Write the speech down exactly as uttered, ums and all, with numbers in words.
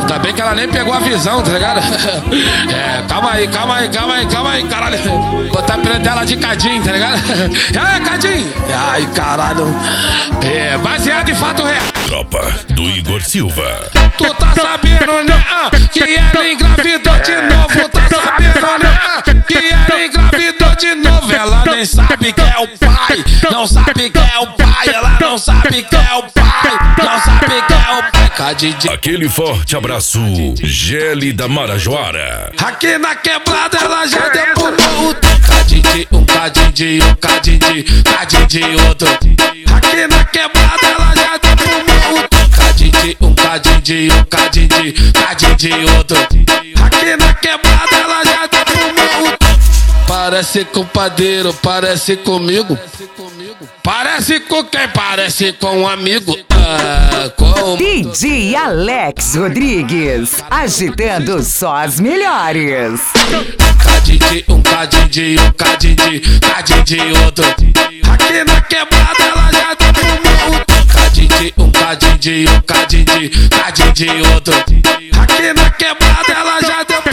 Ainda bem que ela nem pegou a visão, tá ligado? É, calma aí, calma aí, calma aí, calma aí, caralho. Botar a pena dela de Cadinho, tá ligado? É, Cadinho! Ai, caralho. É, baseado em fato real. Tropa do Igor Silva. Tu tá sabendo, né? Ah, que ela engravidou de novo. Tá sabendo, né? Ah, que ela engravidou de novo. Ela nem sabe que é o pai. Não sabe que é o pai. Ela não sabe que é o pai. Não sabe que é o pai. Cadinho. Aquele forte abraço, Gele da Marajoara. Aqui na quebrada ela já deu pro morro. Cadinho, um cadinho, um cadinho, cadinho, outro. Aqui na quebrada ela já deu pro morro. Cadinho, um cadinho, um cadinho, cadinho, outro. Aqui na quebrada ela já deu pro morro. Parece com padeiro, parece comigo. Parece com quem? Parece com um amigo. Ah, com... D J Alex Rodrigues, agitando só as melhores. Cadinho, um cadinho, um cadinho, cadinho, outro. Aqui na quebrada ela já deu pro morro. Cadinho, um cadinho, um cadinho, cadinho, outro. Aqui na quebrada ela já deu pro